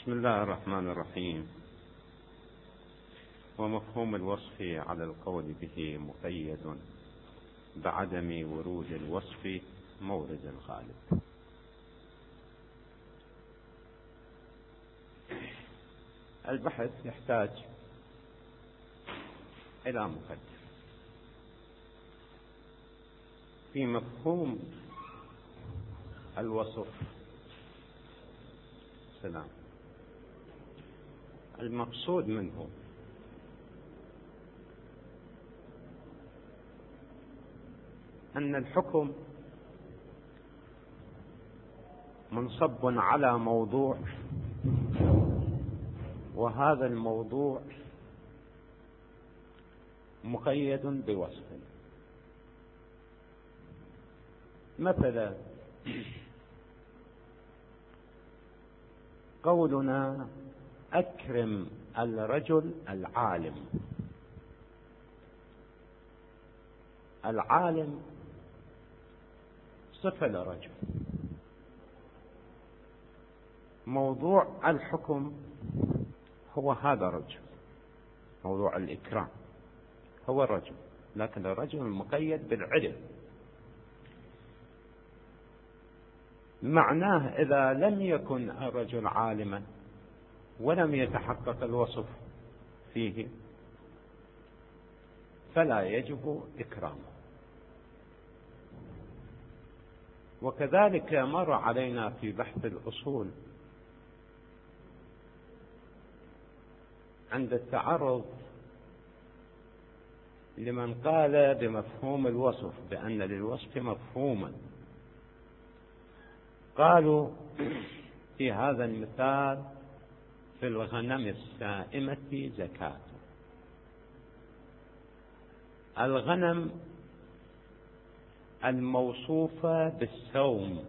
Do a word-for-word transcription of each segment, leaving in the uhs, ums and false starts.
بسم الله الرحمن الرحيم. ومفهوم الوصف على القول به مقيد بعدم ورود الوصف مورد الغالب. البحث يحتاج إلى مقدمة في مفهوم الوصف. سلام. المقصود منه أن الحكم منصب على موضوع، وهذا الموضوع مقيد بوصف. مثلا قولنا أكرم الرجل العالم. العالم صفة لرجل، موضوع الحكم هو هذا الرجل، موضوع الإكرام هو الرجل، لكن الرجل مقيد بالعلم. معناه إذا لم يكن الرجل عالما ولم يتحقق الوصف فيه فلا يجب إكرامه. وكذلك مر علينا في بحث الأصول عند التعرض لمن قال بمفهوم الوصف بأن للوصف مفهوما، قالوا في هذا المثال في الغنم السائمة زكاة. الغنم الموصوفة بالسوم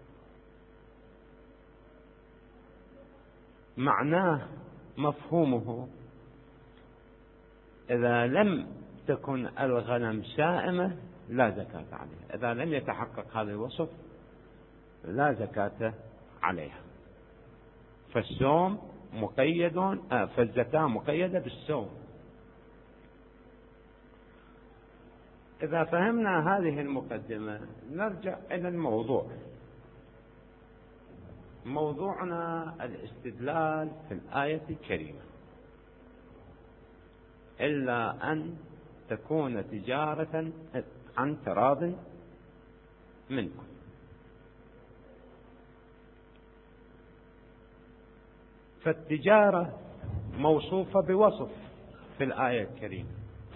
معناه مفهومه إذا لم تكن الغنم سائمة لا زكاة عليها، إذا لم يتحقق هذا الوصف لا زكاة عليها. فالسوم مقيد آه فالزكاة مقيدة بالسوم. إذا فهمنا هذه المقدمة نرجع إلى الموضوع. موضوعنا الاستدلال في الآية الكريمة إلا أن تكون تجارة عن تراض منكم. فالتجارة موصوفة بوصف في الآية الكريمة،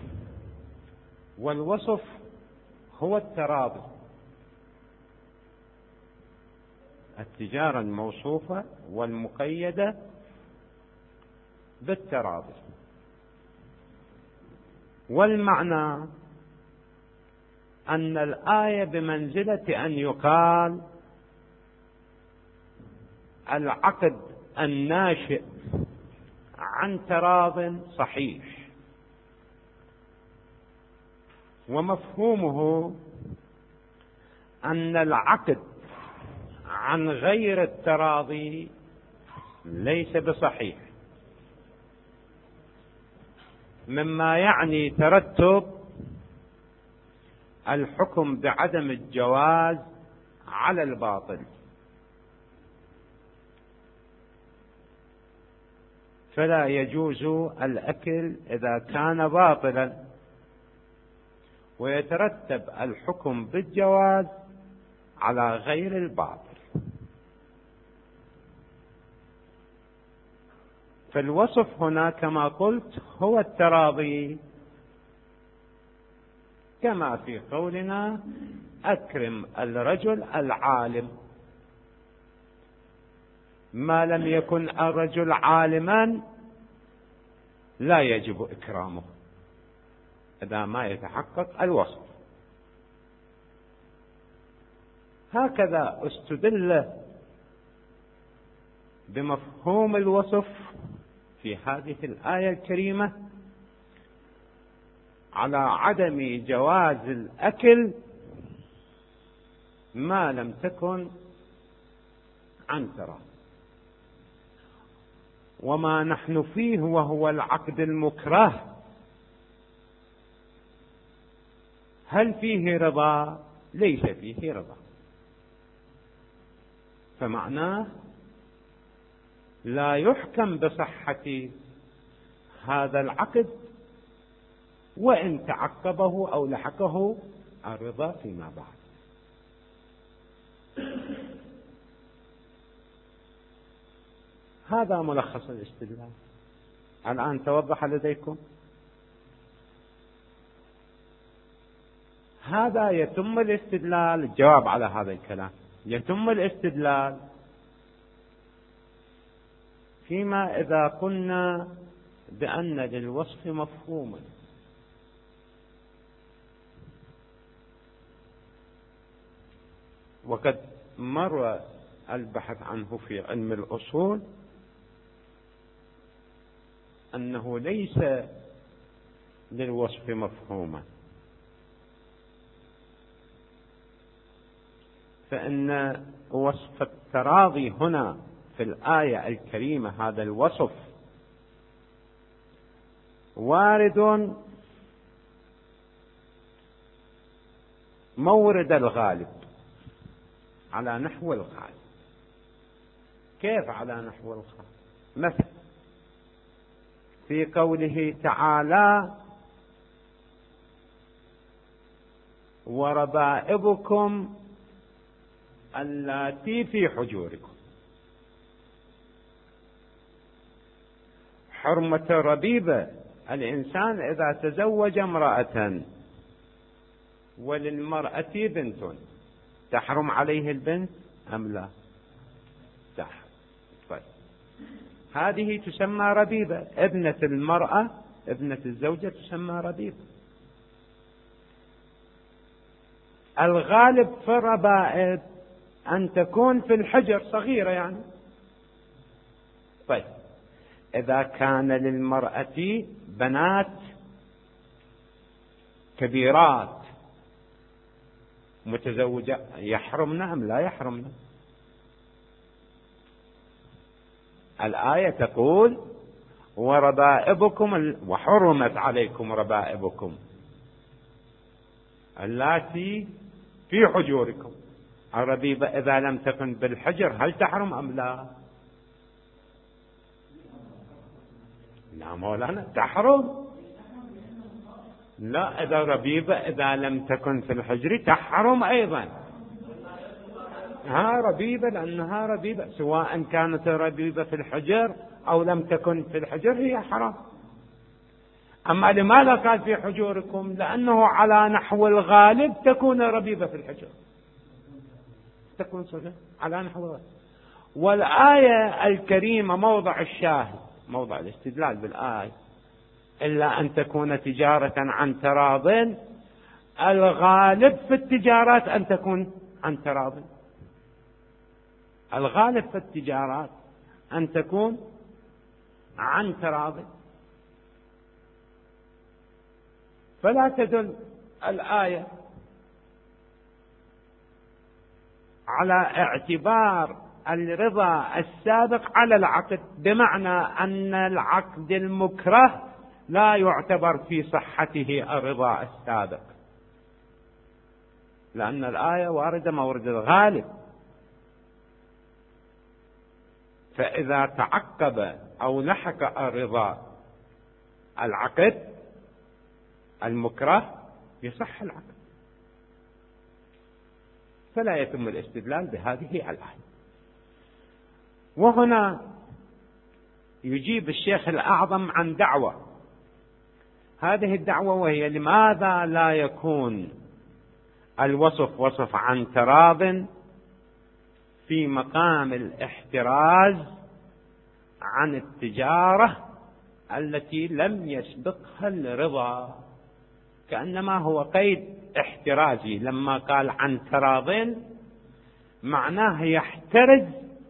والوصف هو التراضي. التجارة الموصوفة والمقيدة بالتراضي، والمعنى أن الآية بمنزلة أن يقال العقد الناشئ عن تراض صحيح، ومفهومه أن العقد عن غير التراضي ليس بصحيح، مما يعني ترتب الحكم بعدم الجواز على الباطل. فلا يجوز الأكل إذا كان باطلا، ويترتب الحكم بالجواز على غير الباطل. فالوصف هنا كما قلت هو التراضي، كما في قولنا أكرم الرجل العالم. ما لم يكن الرجل عالما لا يجب إكرامه إذا ما يتحقق الوصف. هكذا استدل بمفهوم الوصف في هذه الآية الكريمة على عدم جواز الأكل ما لم تكن عن تراض. وما نحن فيه وهو العقد المكره هل فيه رضا؟ ليس فيه رضا. فمعناه لا يحكم بصحة هذا العقد وإن تعقبه أو لحقه الرضا فيما بعد. هذا ملخص الاستدلال. الآن توضح لديكم؟ هذا يتم الاستدلال، الجواب على هذا الكلام، يتم الاستدلال فيما إذا قلنا بأن للوصف مفهوما، وقد مر البحث عنه في علم الأصول أنه ليس للوصف مفهوما، فإن وصف التراضي هنا في الآية الكريمة، هذا الوصف وارد مورد الغالب على نحو الغالب. كيف على نحو الغالب؟ مثل في قوله تعالى وربائبكم اللاتي في حجوركم. حرمة الربيبة، الإنسان إذا تزوج امرأة وللمرأة بنت تحرم عليه البنت أم لا؟ تحرم. طيب هذه تسمى ربيبة، ابنة المرأة ابنة الزوجة تسمى ربيبة. الغالب في الربائب أن تكون في الحجر صغيرة يعني. طيب إذا كان للمرأة بنات كبيرات متزوجة يحرمن أم لا يحرمن؟ الآية تقول وربائبكم وحرمت عليكم ربائبكم اللاتي في حجوركم. الربيبة إذا لم تكن بالحجر هل تحرم أم لا؟ لا مولانا تحرم. لا، إذا ربيبة إذا لم تكن في الحجر تحرم أيضا. ها ربيبة لأنها ربيبة، سواء كانت ربيبة في الحجر أو لم تكن في الحجر هي حرام. أما لماذا قال في حجوركم؟ لأنه على نحو الغالب تكون ربيبة في الحجر، تكون صغيرة على نحو الغالب. والآية الكريمة موضع الشاهد، موضع الاستدلال بالآية إلا أن تكون تجارة عن تراض. الغالب في التجارات أن تكون عن تراض، الغالب في التجارات أن تكون عن تراض. فلا تدل الآية على اعتبار الرضا السابق على العقد، بمعنى أن العقد المكره لا يعتبر في صحته الرضا السابق، لأن الآية واردة مورد الغالب. فإذا تعقب أو لحق الرضا العقد المكره يصح العقد، فلا يتم الاستدلال بهذه الآية. وهنا يجيب الشيخ الأعظم عن دعوة، هذه الدعوة وهي لماذا لا يكون الوصف وصف عن تراض في مقام الاحتراز عن التجارة التي لم يسبقها الرضا، كأنما هو قيد احترازي. لما قال عن تراض معناه يحترز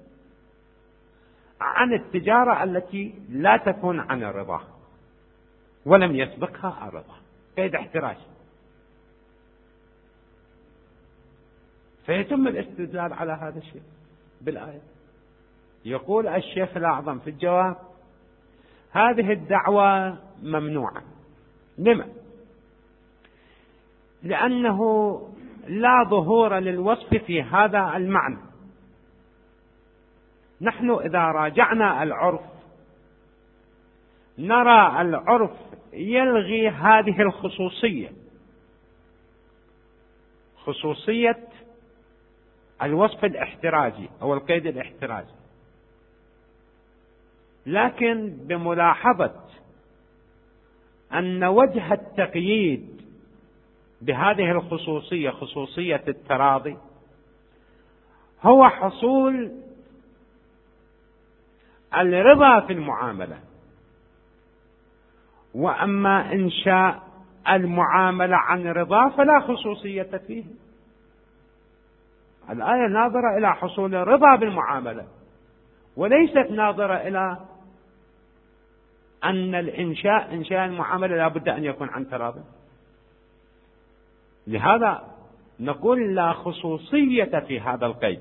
عن التجارة التي لا تكون عن الرضا ولم يسبقها الرضا، قيد احتراز. فيتم الاستدلال على هذا الشيء بالآية. يقول الشيخ الأعظم في الجواب هذه الدعوة ممنوعة. لما؟ لأنه لا ظهور للوصف في هذا المعنى. نحن إذا راجعنا العرف نرى العرف يلغي هذه الخصوصية، خصوصية الوصف الاحترازي أو القيد الاحترازي، لكن بملاحظة أن وجه التقييد بهذه الخصوصية، خصوصية التراضي، هو حصول الرضا في المعاملة. وأما إنشاء المعاملة عن رضا فلا خصوصية فيه. الآية ناظرة إلى حصول الرضا بالمعاملة، وليست ناظرة إلى أن الإنشاء إنشاء المعاملة لا بد أن يكون عن تراضي. لهذا نقول لا خصوصية في هذا القيد.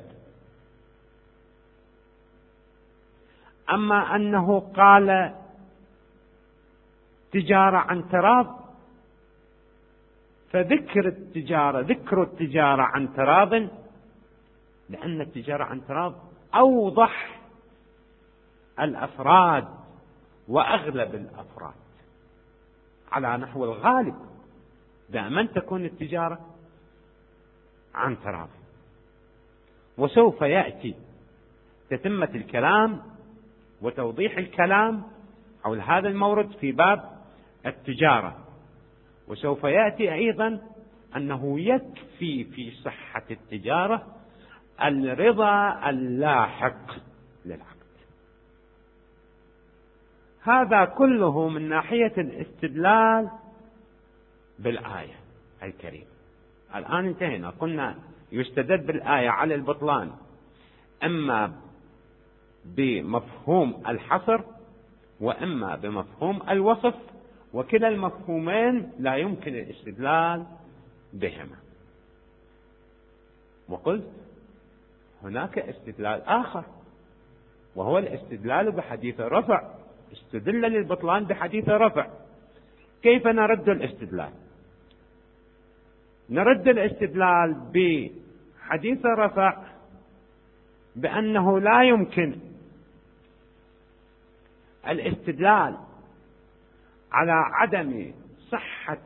أما أنه قال تجارة عن تراض، فذكر التجارة ذكر التجارة عن تراض، لأن التجارة عن تراض أوضح الأفراد وأغلب الأفراد على نحو الغالب. دائما تكون التجارة عن تراض. وسوف يأتي تتمة الكلام وتوضيح الكلام حول هذا المورد في باب التجارة. وسوف يأتي أيضا أنه يكفي في صحة التجارة الرضا اللاحق للعقد. هذا كله من ناحية الاستدلال بالآية الكريمة. الآن انتهينا، قلنا يستدل بالآية على البطلان إما بمفهوم الحصر وإما بمفهوم الوصف، وكلا المفهومين لا يمكن الاستدلال بهما. وقلت هناك استدلال آخر، وهو الاستدلال بحديث الرفع. استدل للبطلان بحديث الرفع. كيف نرد الاستدلال؟ نرد الاستدلال بحديث الرفع بأنه لا يمكن الاستدلال على عدم صحة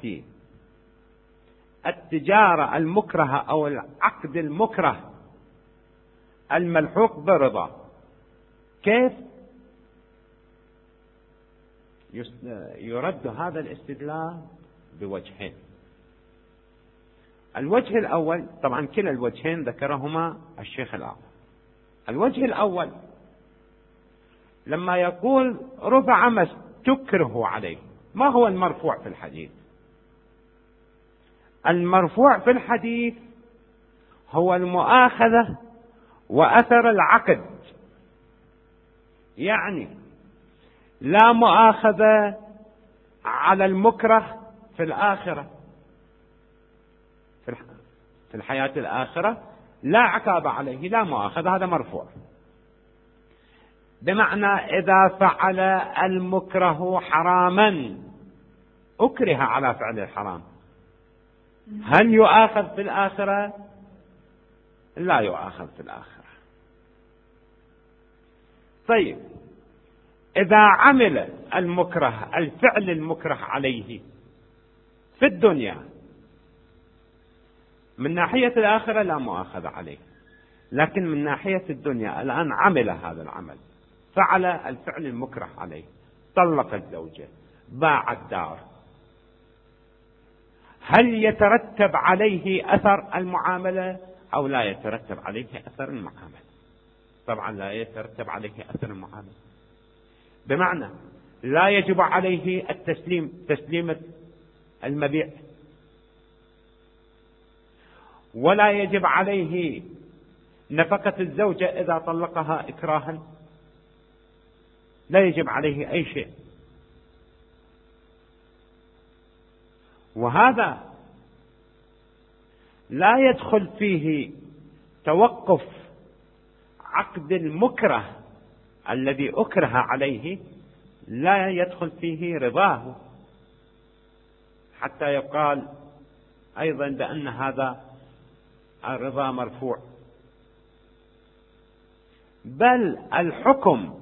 التجارة المكرهة أو العقد المكره الملحوق برضا. كيف يرد هذا الاستدلال؟ بوجهين. الوجه الأول، طبعا كلا الوجهين ذكرهما الشيخ الأعظم. الوجه الأول لما يقول رفع ما استكره عليه، ما هو المرفوع في الحديث؟ المرفوع في الحديث هو المؤاخذة وأثر العقد، يعني لا مؤاخذة على المكره في الآخرة، في الحياة الآخرة لا عقاب عليه، لا مؤاخذة، هذا مرفوع. بمعنى إذا فعل المكره حراما أكره على فعل الحرام، هل يؤاخذ في الآخرة؟ لا يؤاخذ في الآخرة. طيب إذا عمل المكره الفعل المكره عليه في الدنيا، من ناحية الآخرة لا مؤاخذة عليه، لكن من ناحية الدنيا الآن عمل هذا العمل، فعل الفعل المكره عليه، طلق الزوجة، باع الدار، هل يترتب عليه أثر المعاملة أو لا يترتب عليه أثر المعاملة؟ طبعا لا يترتب عليه أثر المعاملة، بمعنى لا يجب عليه التسليم، تسليم المبيع، ولا يجب عليه نفقة الزوجة إذا طلقها إكراها، لا يجب عليه أي شيء. وهذا لا يدخل فيه توقف عقد المكره الذي أكره عليه، لا يدخل فيه رضاه، حتى يقال أيضا بأن هذا الرضا مرفوع. بل الحكم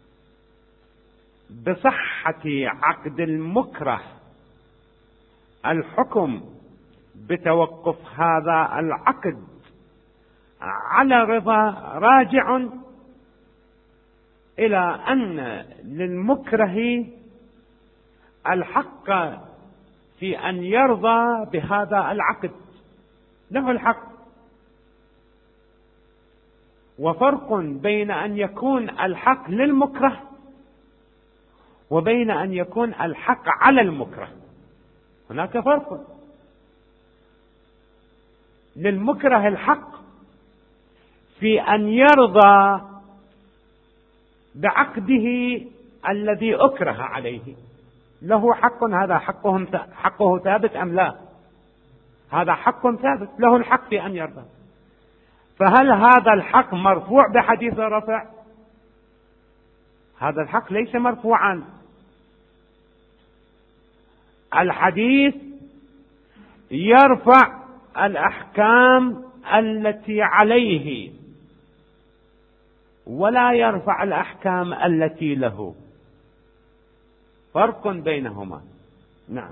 بصحة عقد المكره، الحكم بتوقف هذا العقد على رضا راجع إلى أن للمكره الحق في أن يرضى بهذا العقد، له الحق. وفرق بين أن يكون الحق للمكره وبين أن يكون الحق على المكره، هناك فرق. للمكره الحق في أن يرضى بعقده الذي أكره عليه، له حق، هذا حقه حقه ثابت أم لا؟ هذا حق ثابت، له الحق في أن يرضى. فهل هذا الحق مرفوع بحديث رفع؟ هذا الحق ليس مرفوعا. الحديث يرفع الأحكام التي عليه ولا يرفع الأحكام التي له، فرق بينهما. نعم،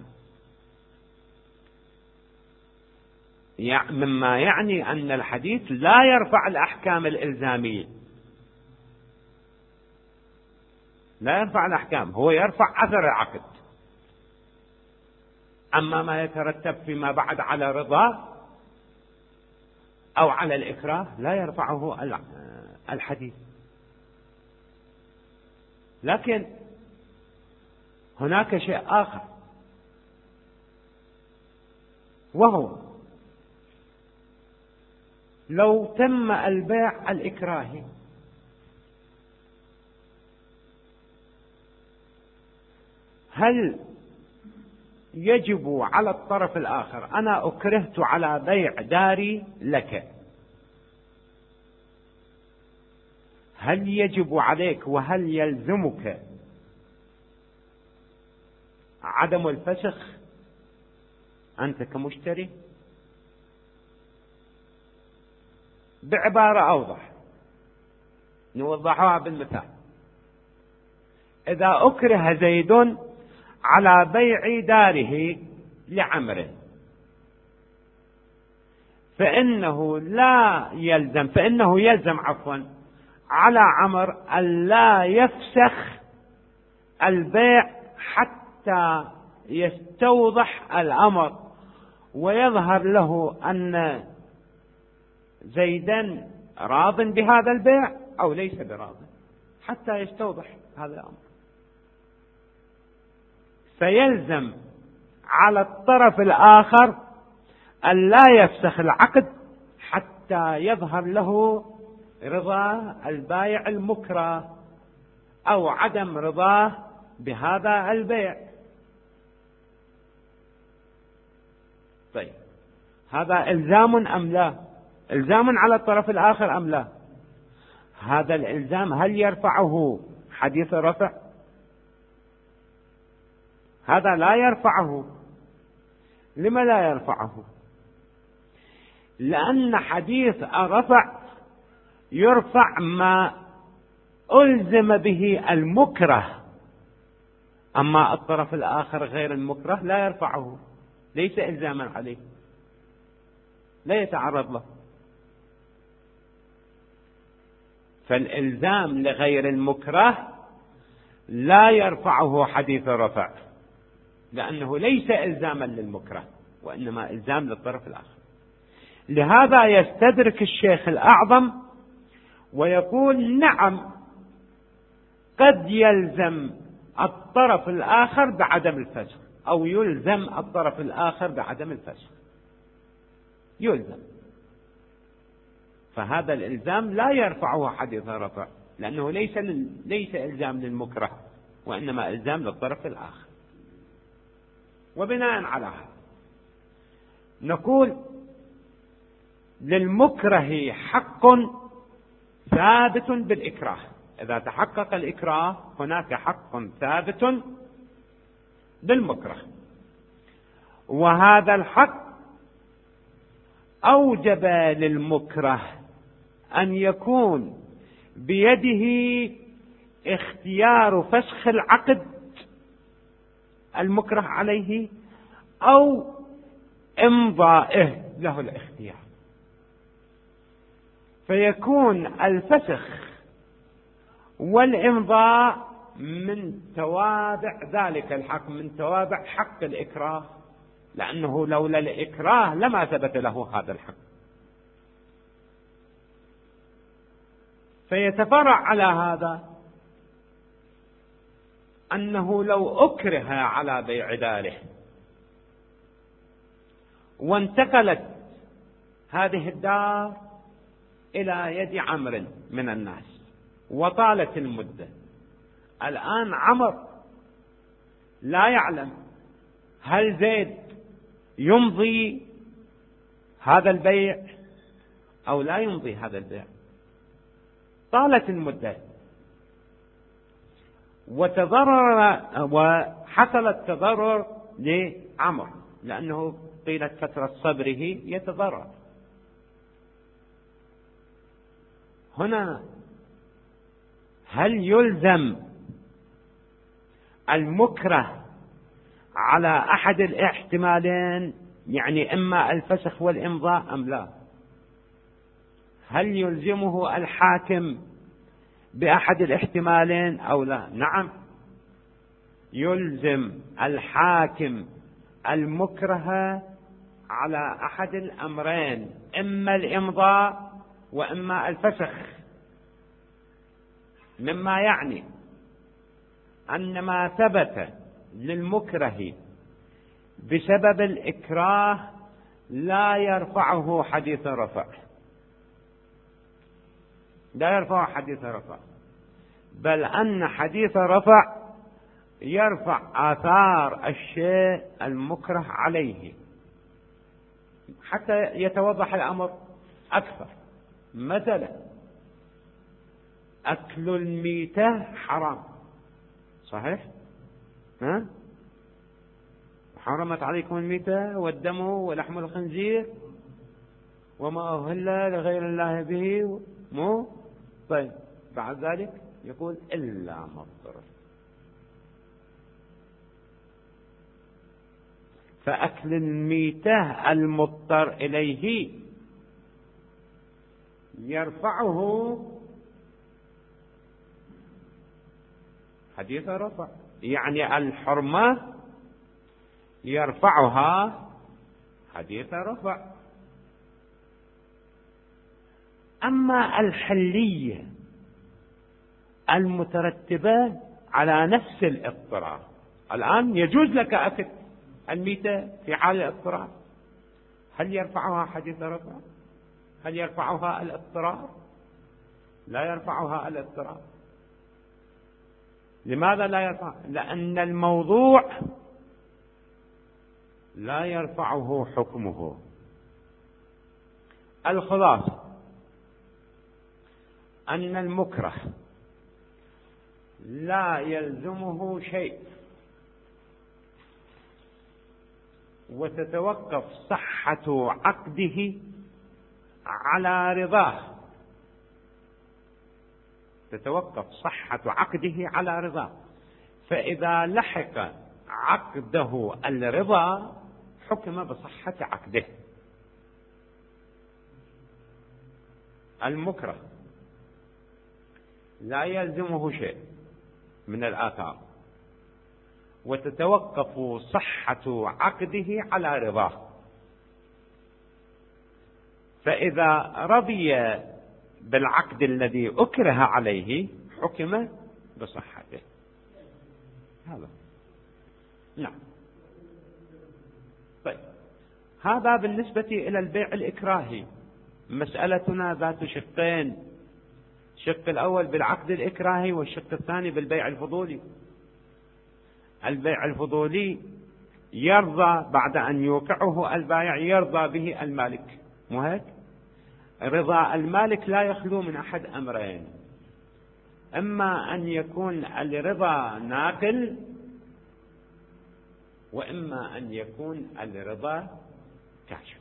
مما يعني أن الحديث لا يرفع الأحكام الإلزامية، لا يرفع الأحكام، هو يرفع أثر العقد. أما ما يترتب فيما بعد على رضا أو على الإكراه لا يرفعه الحديث. لكن هناك شيء آخر، وهو لو تم البيع الإكراهي، هل يجب على الطرف الآخر، أنا أكرهت على بيع داري لك، هل يجب عليك وهل يلزمك عدم الفسخ أنت كمشتري؟ بعبارة أوضح نوضحها بالمثال. إذا أكره زيد على بيع داره لعمره، فإنه لا يلزم فإنه يلزم عفوا على عمر أن لا يفسخ البيع حتى يستوضح الأمر ويظهر له أن زيدا راض بهذا البيع أو ليس براض، حتى يستوضح هذا الأمر. فيلزم على الطرف الآخر أن لا يفسخ العقد حتى يظهر له رضا البائع المكره أو عدم رضاه بهذا البيع. طيب، هذا إلزام أم لا؟ إلزام على الطرف الآخر أم لا؟ هذا الإلزام هل يرفعه حديث الرفع؟ هذا لا يرفعه. لما لا يرفعه؟ لأن حديث الرفع يرفع ما ألزم به المكره، أما الطرف الآخر غير المكره لا يرفعه، ليس إلزاما عليه، لا يتعرض له. فالإلزام لغير المكره لا يرفعه حديث الرفع، لأنه ليس إلزاما للمكره وإنما إلزام للطرف الآخر. لهذا يستدرك الشيخ الأعظم ويقول نعم، قد يلزم الطرف الآخر بعدم الفسخ، أو يلزم الطرف الآخر بعدم الفسخ، يلزم. فهذا الإلزام لا يرفعه حديث الرفع، لأنه ليس ليس إلزام للمكره وإنما إلزام للطرف الآخر. وبناء على هذا نقول للمكره حق ثابت بالإكراه، إذا تحقق الإكراه هناك حق ثابت بالمكره، وهذا الحق أوجب للمكره أن يكون بيده اختيار فسخ العقد المكره عليه أو إمضائه، له الاختيار، فيكون الفسخ والإمضاء من توابع ذلك الحق، من توابع حق الإكراه، لأنه لولا الإكراه لما ثبت له هذا الحق. فيتفرع على هذا أنه لو أكره على بيع داره وانتقلت هذه الدار إلى يد عمرو من الناس وطالت المدة، الآن عمرو لا يعلم هل زيد يمضي هذا البيع أو لا يمضي هذا البيع، طالت المدة وتضرر وحصل التضرر لعمرو، لأنه طيلة فترة صبره يتضرر. هنا هل يلزم المكره على أحد الاحتمالين، يعني إما الفسخ والإمضاء أم لا؟ هل يلزمه الحاكم بأحد الاحتمالين أو لا؟ نعم، يلزم الحاكم المكره على أحد الأمرين، إما الإمضاء وإما الفسخ، مما يعني أن ما ثبت للمكره بسبب الإكراه لا يرفعه حديث رفع، لا يرفع حديث رفع، بل أن حديث رفع يرفع آثار الشيء المكره عليه حتى يتوضح الأمر أكثر. مثلا أكل الميتة حرام، صحيح؟ ها؟ حرمت عليكم الميتة والدم ولحم الخنزير وما أهل لغير الله به، مو طيب. بعد ذلك يقول إلا مضطر، فأكل الميتة المضطر إليه يرفعه حديث رفع، يعني الحرمة يرفعها حديث رفع. أما الحلية المترتبة على نفس الاضطرار، الآن يجوز لك أكل الميتة في حال الاضطرار، هل يرفعها حديث رفع؟ هل يرفعها الاضطرار؟ لا يرفعها الاضطرار. لماذا لا يرفع؟ لأن الموضوع لا يرفعه حكمه. الخلاصة أن المكره لا يلزمه شيء، وتتوقف صحة عقده على رضاه، تتوقف صحة عقده على رضاه، فإذا لحق عقده الرضا حكم بصحة عقده. المكره لا يلزمه شيء من الآثار، وتتوقف صحة عقده على رضاه، فإذا رضي بالعقد الذي أكره عليه حكم بصحته. هذا نعم. طيب، هذا بالنسبة إلى البيع الإكراهي. مسألتنا ذات شقين، الشق الأول بالعقد الإكراهي والشق الثاني بالبيع الفضولي. البيع الفضولي يرضى بعد أن يوقعه البائع، يرضى به المالك، مو هيك؟ رضا المالك لا يخلو من أحد أمرين: إما أن يكون الرضا ناقل، وإما أن يكون الرضا كاشف.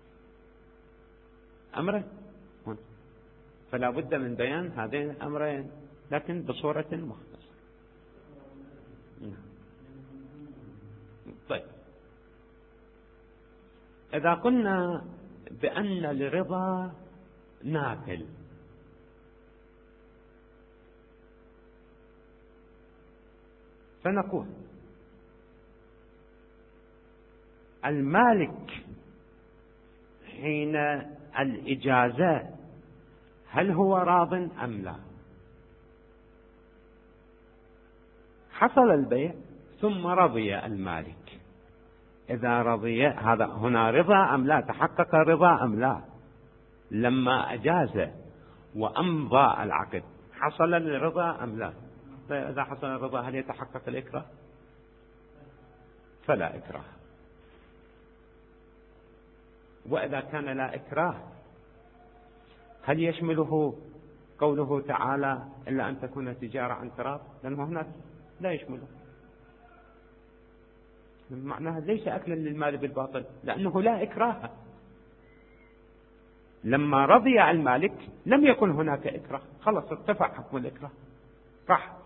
أمرين، فلا بد من بيان هذين الأمرين لكن بصورة مختصرة. طيب، إذا قلنا بأن الرضا ناقل، فنقول المالك حين الإجازة هل هو راض أم لا؟ حصل البيع ثم رضي المالك، إذا رضي هذا هنا رضا أم لا؟ تحقق رضا أم لا؟ لما أجاز وأمضى العقد حصل الرضا أم لا؟ إذا حصل الرضا هل يتحقق الإكراه؟ فلا إكراه. وإذا كان لا إكراه هل يشمله قوله تعالى إلا أن تكون تجارة عن تراض؟ لأنه هناك لا يشمله، معناها ليس أكلا للمال بالباطل لأنه لا إكراه. لما رضي المالك لم يكن هناك إكراه، خلص ارتفع حكم الإكراه راح.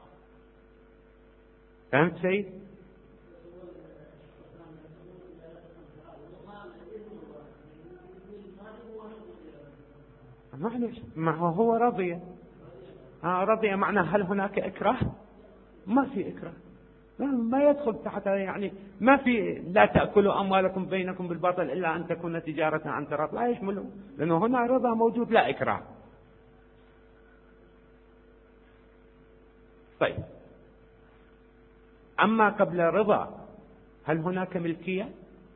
فهمت سيد؟ معلش، ما هو رضي. ها رضي معنى هل هناك إكراه؟ ما في إكراه، ما يدخل تحت، يعني ما في لا تأكلوا أموالكم بينكم بالباطل إلا أن تكون تجارة عن تراض، لا يشمله، لأنه هنا رضا موجود لا إكراه. طيب، أما قبل رضا هل هناك ملكية؟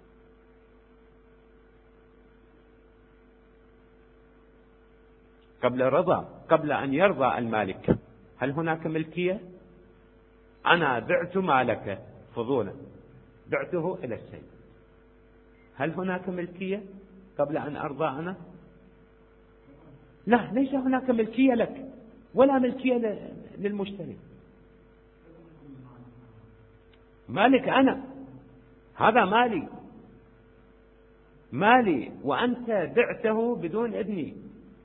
قبل رضا، قبل أن يرضى المالك هل هناك ملكية؟ أنا بعت مالك فضولا، بعته إلى السيد، هل هناك ملكية قبل أن أرضى أنا؟ لا، ليس هناك ملكية لك ولا ملكية للمشتري. مالك أنا، هذا مالي مالي وأنت بعته بدون إذني،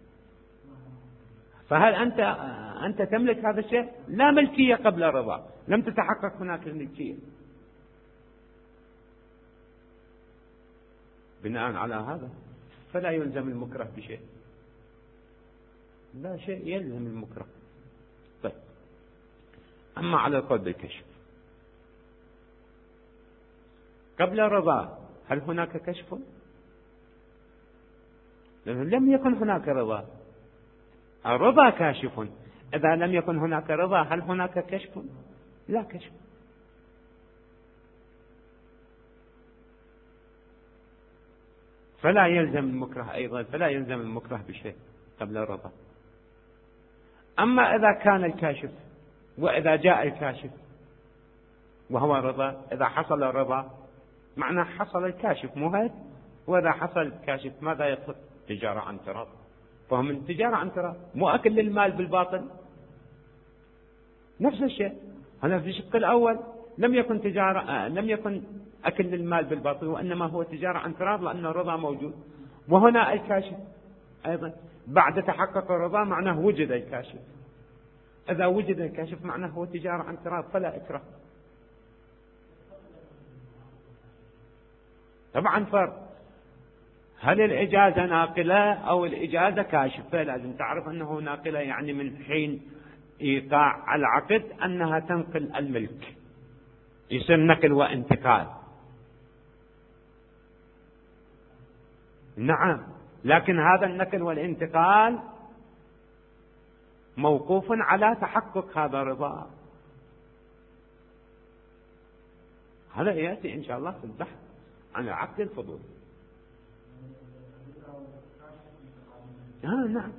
فهل أنت أنت تملك هذا الشيء؟ لا ملكية قبل رضا، لم تتحقق هناك الملكية. بناء على هذا فلا يلزم المكره بشيء، لا شيء يلزم المكره. طيب، أما على القول بالكشف قبل رضا هل هناك كشف؟ لأنه لم يكن هناك رضا، الرضا كاشف، إذا لم يكن هناك رضا هل هناك كشف؟ لا كشف. فلا يلزم المكره أيضا، فلا يلزم المكره بشيء قبل الرضا. أما إذا كان الكاشف وإذا جاء الكاشف وهو رضا، إذا حصل الرضا معناه حصل الكاشف مو هيك، وإذا حصل الكاشف ماذا يصير؟ تجارة عن تراض، فهم من تجارة عن تراض، مو أكل للمال بالباطل. نفس الشيء هذا في الشق الأول لم يكن تجارة آه لم يكن أكل للمال بالباطل، وإنما هو تجارة عن تراض لأن الرضا موجود. وهنا الكاشف أيضا بعد تحقق الرضا معناه وجد الكاشف، إذا وجد الكاشف معناه هو تجارة عن تراض فلا إكراه. طبعا فرق، هل الإجازة ناقلة أو الإجازة كاشفة؟ لازم تعرف أنه ناقلة يعني من حين إيقاع العقد أنها تنقل الملك، يصير نقل وانتقال. نعم، لكن هذا النقل والانتقال موقوف على تحقق هذا الرضا. هذا يأتي إن شاء الله في البحث عن العقد الفضولي. آه نعم،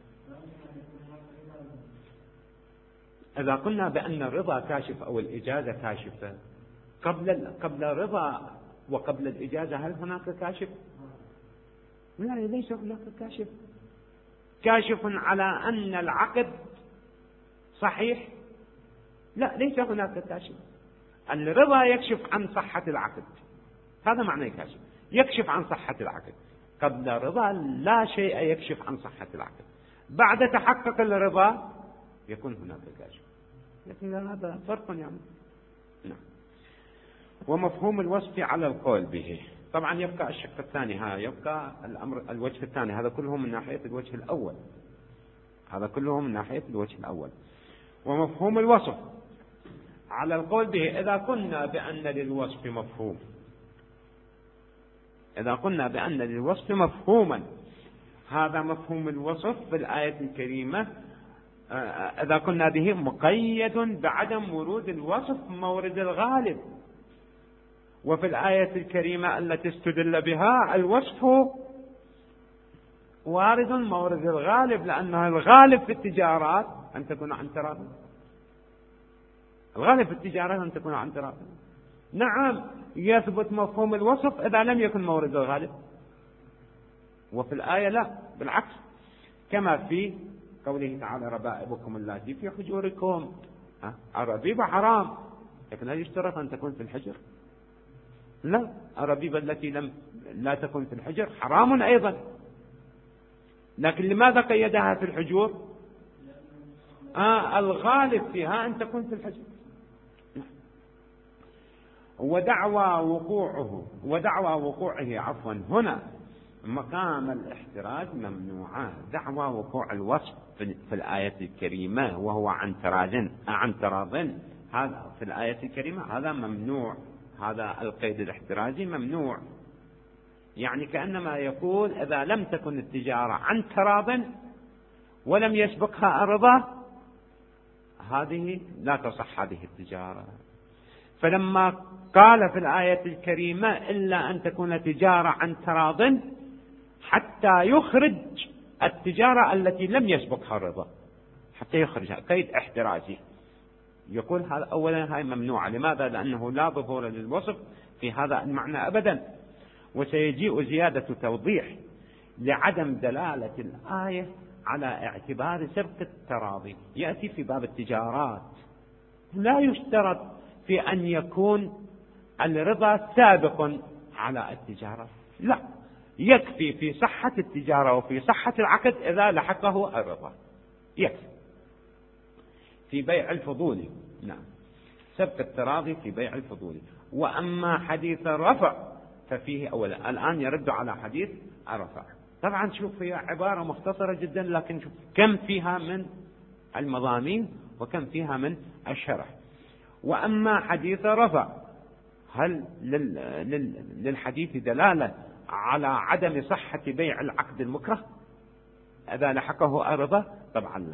إذا قلنا بأن الرضا كاشف أو الإجازة كاشفة قبل قبل الرضا وقبل الإجازة هل هناك كاشف؟ لا، ليس هناك كاشف. كاشف على أن العقد صحيح؟ لا، ليس هناك كاشف. الرضا يكشف عن صحة العقد، هذا معنى كاشف، يكشف عن صحة العقد. قبل الرضا لا شيء يكشف عن صحة العقد، بعد تحقق الرضا يكون هناك كاشف. لكن هذا فرق يعني. نعم. ومفهوم الوصف على القول به، طبعا يبقى الشق الثاني، ها يبقى الأمر الوجه الثاني، هذا كله من ناحية الوجه الأول، هذا كله من ناحية الوجه الأول. ومفهوم الوصف على القول به، إذا قلنا بأن للوصف مفهوم، إذا قلنا بأن للوصف مفهوما، هذا مفهوم الوصف في الآية الكريمة إذا قلنا به مقيد بعدم ورود الوصف مورد الغالب، وفي الآية الكريمة التي استدل بها الوصف وارد مورد الغالب، لأنه الغالب في التجارات أن تكون عن تراض، الغالب في التجارات أن تكون عن تراض. نعم، يثبت مفهوم الوصف إذا لم يكن مورد الغالب، وفي الآية لا، بالعكس، كما في قوله تعالى ربائبكم اللاتي في حجوركم، الربيبة حرام، لكن هل يشترط أن تكون في الحجر؟ لا، الربيبة التي لم لا تكون في الحجر حرام أيضا، لكن لماذا قيدها في الحجور؟ آه الغالب فيها أن تكون في الحجر. ودعوى وقوعه ودعوى وقوعه عفوا هنا مقام الاحتراز ممنوعة. دعوى وقوع الوصف في الآية الكريمة وهو عن تراض عن تراض هذا في الآية الكريمة هذا ممنوع، هذا القيد الاحترازي ممنوع. يعني كأنما يقول إذا لم تكن التجارة عن تراض ولم يسبقها الرضا هذه لا تصح هذه التجارة. فلما قال في الآية الكريمة إلا أن تكون تجارة عن تراض حتى يخرج التجارة التي لم يسبقها الرضا، حتى يخرجها، قيد احترازي. يقول هذا أولا هاي ممنوعة. لماذا؟ لأنه لا ظهور للوصف في هذا المعنى أبدا. وسيجيء زيادة توضيح لعدم دلالة الآية على اعتبار سبق التراضي، يأتي في باب التجارات. لا يشترط في أن يكون الرضا سابق على التجارة، لا، يكفي في صحة التجارة وفي صحة العقد إذا لحقه الرضا، يكفي. في بيع الفضول، نعم، سبق التراضي في بيع الفضول. وأما حديث الرفع ففيه أولا، الآن يرد على حديث الرفع. طبعا شوف هي عبارة مختصرة جدا، لكن شوف كم فيها من المضامين وكم فيها من الشرح. وأما حديث رفع، هل للحديث دلالة على عدم صحة بيع العقد المكره إذا لحقه الرضا؟ طبعا لا.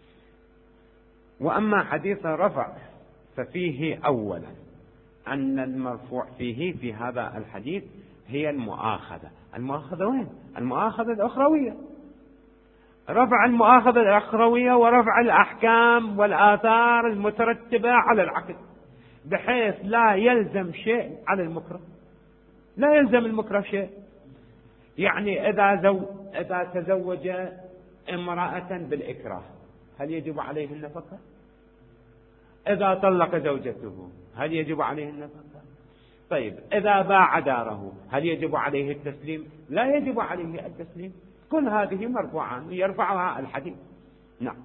وأما حديث رفع ففيه أولا أن المرفوع فيه في هذا الحديث هي المؤاخذة. المؤاخذة وين؟ المؤاخذة الأخروية، رفع المؤاخذة الأخروية ورفع الأحكام والآثار المترتبة على العقد، بحيث لا يلزم شيء على المكره، لا يلزم المكره شيء. يعني إذا, زو... إذا تزوج امرأة بالإكراه هل يجب عليه النفقة؟ إذا طلق زوجته هل يجب عليه النفقة؟ طيب إذا باع داره هل يجب عليه التسليم؟ لا يجب عليه التسليم. كل هذه مرفوعة يرفعها الحديث. نعم.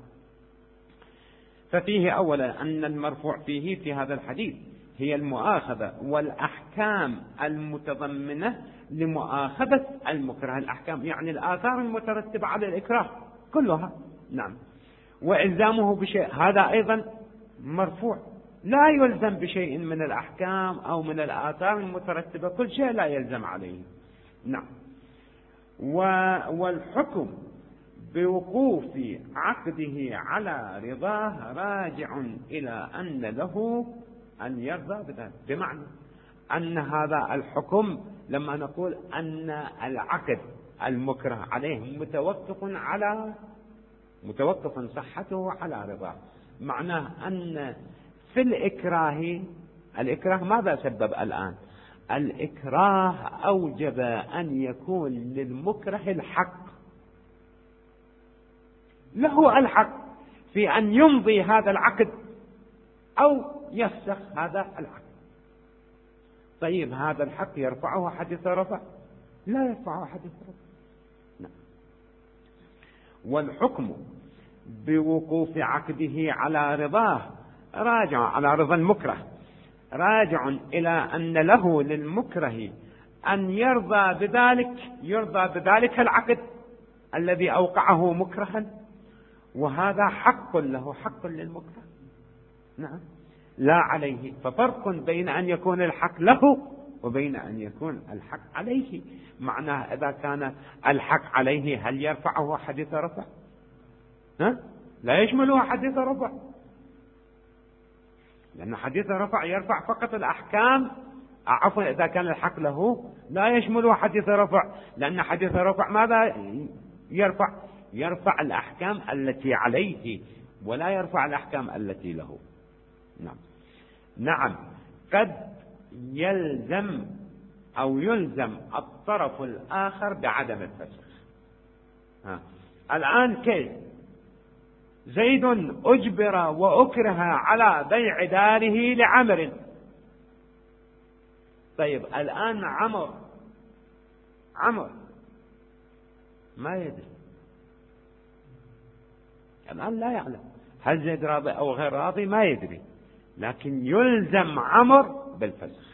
ففيه أولا أن المرفوع فيه في هذا الحديث هي المؤاخذة والأحكام المتضمنة لمؤاخذة المكره، الأحكام يعني الآثار المترتبة على الإكراه كلها. نعم. وإلزامه بشيء هذا أيضا مرفوع، لا يلزم بشيء من الأحكام أو من الآثار المترتبة، كل شيء لا يلزم عليه. نعم. والحكم بوقوف عقده على رضاه راجع إلى أن له أن يرضى بذلك، بمعنى أن هذا الحكم لما نقول أن العقد المكره عليه متوقف على متوقف صحته على رضاه، معناه أن في الإكراه الإكراه ماذا سبب الآن؟ الإكراه أوجب أن يكون للمكره الحق، له الحق في أن يمضي هذا العقد أو يفسخ هذا العقد. طيب هذا الحق يرفعه حديث رفع؟ لا يرفعه حديث رفع. نعم. والحكم بوقوف عقده على رضاه راجع على رضا المكره، راجع إلى أن له للمكره أن يرضى بذلك، يرضى بذلك العقد الذي أوقعه مكرها، وهذا حق له، حق للمكره. نعم، لا عليه. ففرق بين أن يكون الحق له وبين أن يكون الحق عليه. معناه إذا كان الحق عليه هل يرفعه حديث رفع؟ ها؟ لا يشمله حديث رفع، لأن حديث رفع يرفع فقط الأحكام. عفوا، إذا كان الحق له لا يشمله حديث رفع، لأن حديث رفع ماذا يرفع؟ يرفع الأحكام التي عليه ولا يرفع الأحكام التي له. نعم. نعم، قد يلزم أو يلزم الطرف الآخر بعدم الفسخ. ها. الآن كيف؟ زيد أجبر وأكره على بيع داره لعمر. طيب الآن عمر عمر ما يدري، الآن لا يعلم هل زيد راضي أو غير راضي، ما يدري، لكن يلزم عمر بالفسخ،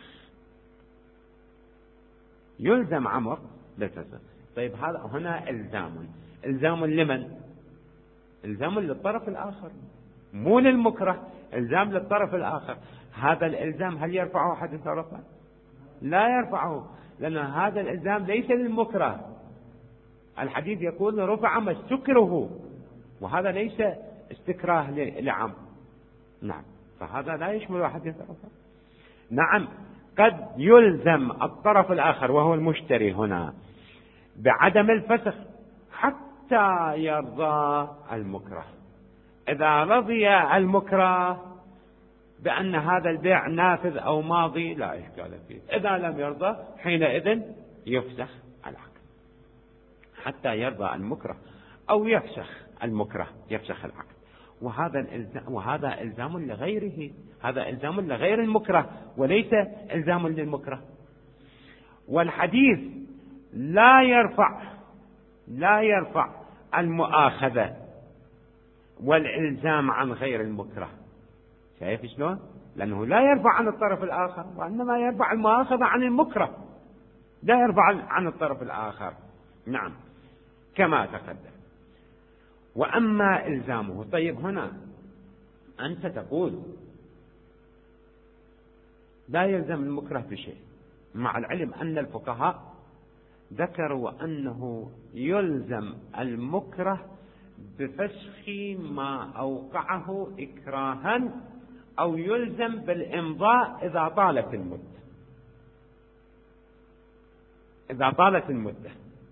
يلزم عمر بالفسخ. طيب هذا هنا إلزام، إلزام لمن؟ إلزام للطرف الآخر، مو للمكره، إلزام للطرف الآخر. هذا الإلزام هل يرفعه حديث رفع؟ لا يرفعه، لأن هذا الإلزام ليس للمكره. الحديث يقول رفع ما استكره، وهذا ليس استكراه لعم. نعم، فهذا لا يشمل حديث رفع. نعم، قد يلزم الطرف الآخر وهو المشتري هنا بعدم الفسخ حتى يرضى المكره. إذا رضي المكره بأن هذا البيع نافذ أو ماضي لا إشكال فيه، إذا لم يرضى حينئذ يفسخ العقد حتى يرضى المكره، أو يفسخ المكره، يفسخ العقد. وهذا الإلزام، وهذا إلزام لغيره، هذا إلزام لغير المكره وليس إلزام للمكره. والحديث لا يرفع لا يرفع المؤاخذة والإلزام عن غير المكره. شايف شلون؟ لأنه لا يرفع عن الطرف الآخر، وإنما يرفع المؤاخذة عن المكره، لا يرفع عن الطرف الآخر. نعم، كما تقدم. وأما إلزامه، طيب هنا أنت تقول لا يلزم المكره بشيء، مع العلم أن الفقهاء ذكروا أنه يلزم المكره بفسخ ما أوقعه إكراها، أو يلزم بالإمضاء إذا طالت المدة، إذا طالت المدة.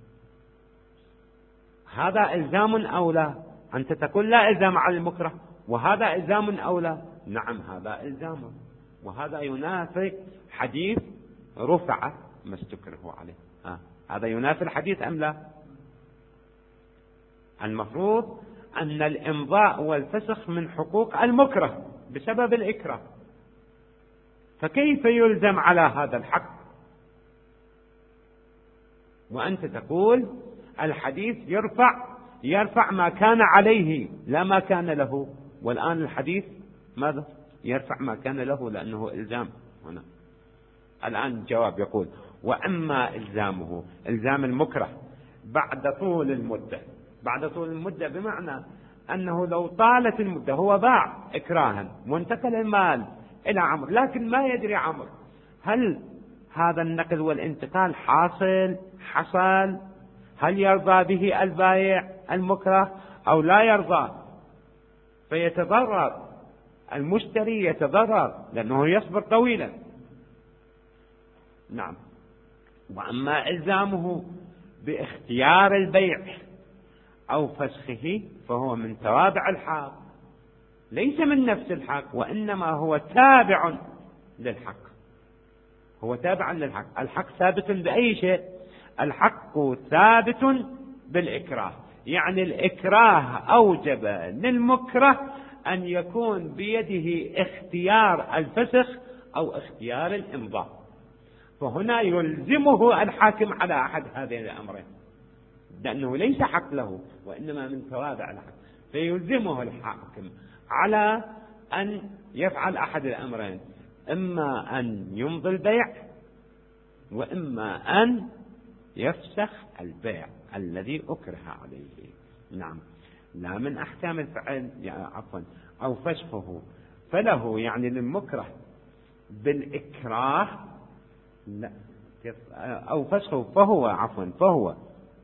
هذا إلزام أو لا؟ أنت تقول لا إلزام على المكره، وهذا إلزام أو لا؟ نعم، هذا إلزام، وهذا ينافي حديث رفع ما استكره عليه. ها. هذا ينافي الحديث أم لا؟ المفروض أن الإمضاء والفسخ من حقوق المكره بسبب الإكراه، فكيف يلزم على هذا الحق وأنت تقول الحديث يرفع يرفع ما كان عليه لا ما كان له؟ والآن الحديث ماذا؟ يرفع ما كان له، لأنه إلزام هنا. الآن جواب يقول: وأما إلزامه، إلزام المكره بعد طول المدة، بعد طول المدة بمعنى أنه لو طالت المدة، هو باع إكراها وانتقل المال إلى عمرو، لكن ما يدري عمرو هل هذا النقل والانتقال حاصل حصل، هل يرضى به البائع المكره أو لا يرضى، فيتضرر المشتري، يتضرر لأنه يصبر طويلا. نعم. وأما إلزامه باختيار البيع أو فسخه فهو من توابع الحق، ليس من نفس الحق، وإنما هو تابع للحق، هو تابع للحق. الحق ثابت بأي شيء؟ الحق ثابت بالإكراه. يعني الإكراه أوجب للمكره أن يكون بيده اختيار الفسخ أو اختيار الإمضاء، فهنا يلزمه الحاكم على أحد هذين الأمرين، لأنه ليس حق له وإنما من توابع الحق، فيلزمه الحاكم على أن يفعل أحد الأمرين، إما أن يمضي البيع وإما أن يفسخ البيع الذي أكره عليه. نعم. لا من أحكام الفعل عفوا أو فسخه فله، يعني للمكره بالإكراه، لا أو فسخه فهو عفوا فهو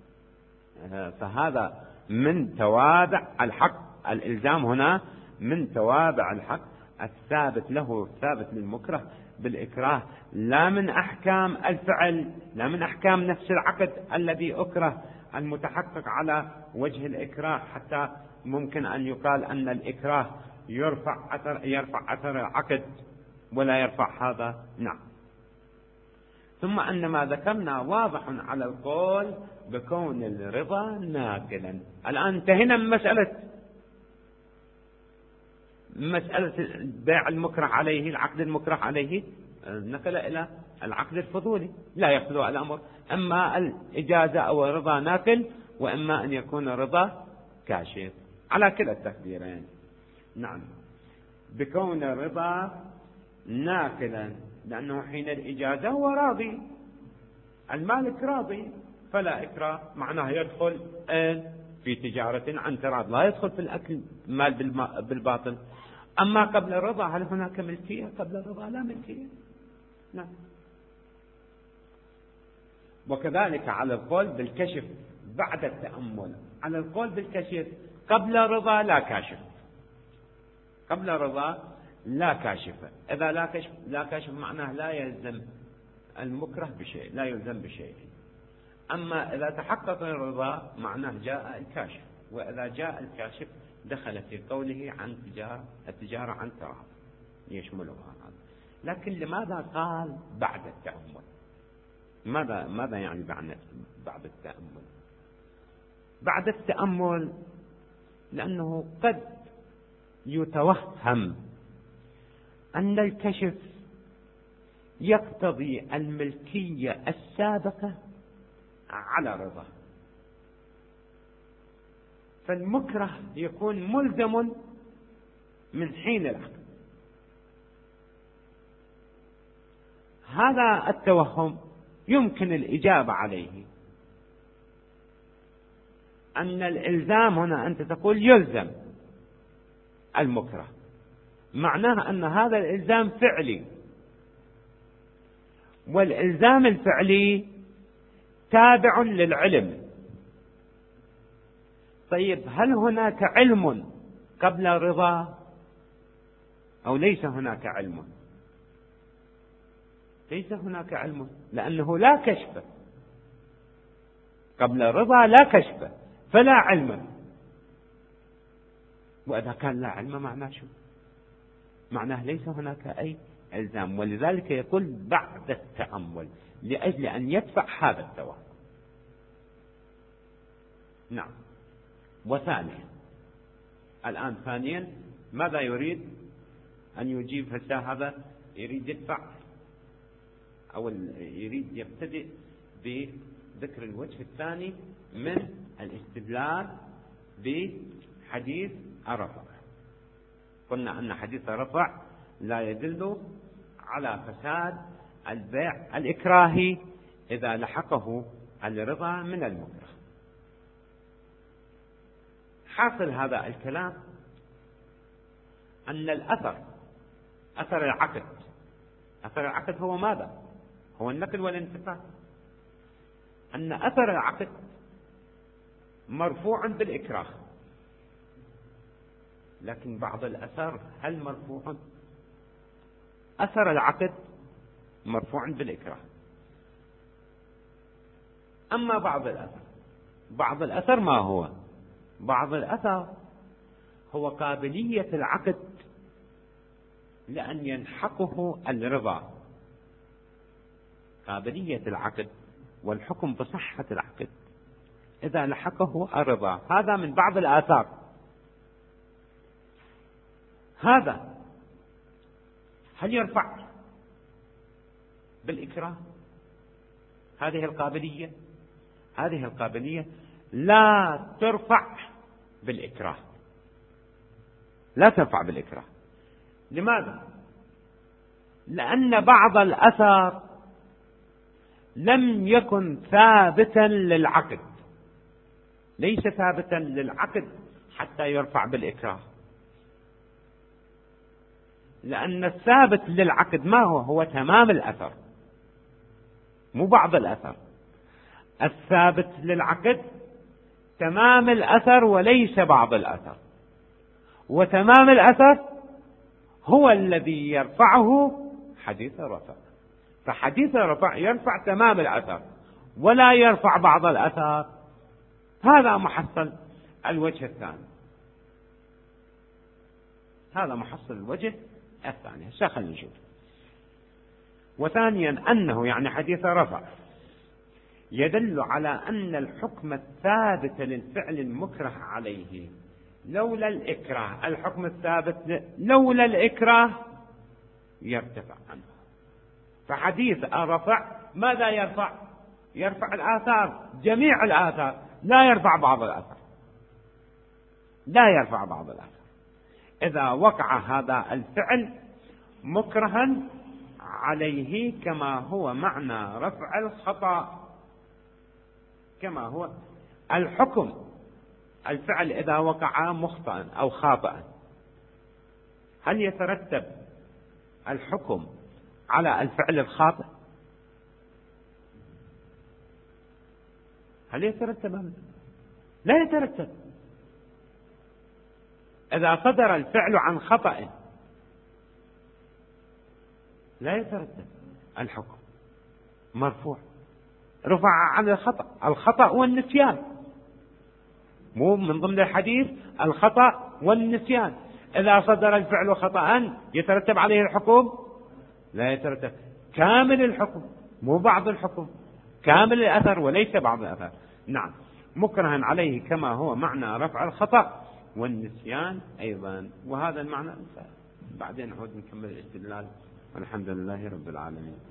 فهذا من توابع الحق. الإلزام هنا من توابع الحق الثابت له، ثابت للمكره بالإكراه، لا من أحكام الفعل، لا من أحكام نفس العقد الذي أكره المتحقق على وجه الإكراه، حتى ممكن أن يقال أن الإكراه يرفع أثر يرفع أثر العقد ولا يرفع هذا. نعم. ثم أن ما ذكرنا واضح على القول بكون الرضا ناقلا. الآن انتهينا من مسألة مسألة بيع المكره عليه، العقد المكره عليه، نقل إلى العقد الفضولي لا يخلو الأمر، أما الإجازة أو رضا ناقل وإما أن يكون رضا كاشف على كلا التقديرين. نعم. بكون الرضا ناقلا، لأنه حين الإجازة هو راضي، المالك راضي، فلا إكراه، معناه يدخل في تجارة عن تراض، لا يدخل في الأكل مال بالباطل. أما قبل الرضا هل هناك ملكية؟ قبل الرضا لا ملكية. نعم. وكذلك على القول بالكشف بعد التأمل، على القول بالكشف قبل الرضا لا كاشف، قبل الرضا لا كاشف. إذا لا كشف لا كاشف معناه لا يلزم المكره بشيء، لا يلزم بشيء. أما إذا تحقق الرضا معناه جاء الكاشف، وإذا جاء الكاشف دخل في قوله عن تجارة التجارة عن تراض يشملها هذا. لكن لماذا قال بعد التأمل؟ ماذا ماذا يعني بعد بعد التأمل؟ بعد التأمل لأنه قد يتوهم أن الكشف يقتضي الملكية السابقة على رضا، فالمكره يكون ملزم من حين العقد. هذا التوهم يمكن الإجابة عليه أن الإلزام هنا أنت تقول يلزم المكره، معناه أن هذا الإلزام فعلي، والإلزام الفعلي تابع للعلم. طيب هل هناك علم قبل الرضا أو ليس هناك علم؟ ليس هناك علم، لأنه لا كشف قبل الرضا، لا كشف فلا علم. وإذا كان لا علم معناه شو؟ معناه ليس هناك أي إلزام، ولذلك يقول بعد التأمل لأجل أن يدفع هذا التوهم. نعم. وثانيا الآن ثانيا ماذا يريد أن يجيب فتاة؟ هذا يريد يدفع أو يريد يبتدئ بذكر الوجه الثاني من الاستدلال بحديث الرفع. قلنا أن حديث الرفع لا يدل على فساد البيع الإكراهي إذا لحقه الرضا من المكره. حاصل هذا الكلام أن الأثر أثر العقد أثر العقد هو ماذا؟ هو النقل والانتقال. أن أثر العقد مرفوع بالإكراه، لكن بعض الأثر هل مرفوع؟ أثر العقد مرفوع بالإكراه. أما بعض الأثر بعض الأثر ما هو؟ بعض الأثر هو قابلية العقد لأن ينحقه الرضا، قابلية العقد والحكم بصحة العقد إذا لحقه الرضا. هذا من بعض الآثار. هذا هل يرفع بالإكراه؟ هذه القابلية هذه القابلية لا ترفع بالإكراه، لا ترفع بالإكراه. لماذا؟ لأن بعض الأثر لم يكن ثابتا للعقد، ليس ثابتا للعقد حتى يرفع بالإكراه. لأن الثابت للعقد ما هو؟ هو تمام الأثر، مو بعض الأثر. الثابت للعقد تمام الأثر وليس بعض الأثر، وتمام الأثر هو الذي يرفعه حديث الرفع. فحديث الرفع يرفع تمام الأثر ولا يرفع بعض الأثر. هذا محصل الوجه الثاني، هذا محصل الوجه الثاني. هسه خلينا نشوف. وثانيا أنه يعني حديث الرفع يدل على أن الحكم الثابت للفعل المكره عليه لولا الإكراه، الحكم الثابت لولا الإكراه يرتفع عنه. فحديث الرفع ماذا يرفع؟ يرفع الآثار، جميع الآثار، لا يرفع بعض الآثار، لا يرفع بعض الآثار. إذا وقع هذا الفعل مكرها عليه كما هو معنى رفع الخطأ، كما هو الحكم. الفعل إذا وقع مخطئا أو خاطئا هل يترتب الحكم على الفعل الخاطئ؟ هل يترتب؟ لا يترتب. إذا صدر الفعل عن خطأ لا يترتب الحكم، مرفوع، رفع عن الخطأ. الخطأ والنسيان، مو من ضمن الحديث الخطأ والنسيان. إذا صدر الفعل خطأ يترتب عليه الحكم؟ لا يترتب. كامل الحكم مو بعض الحكم، كامل الأثر وليس بعض الأثر. نعم، مكرها عليه كما هو معنى رفع الخطأ والنسيان أيضا. وهذا المعنى بعدين نعود نكمل الاستدلال. والحمد لله رب العالمين.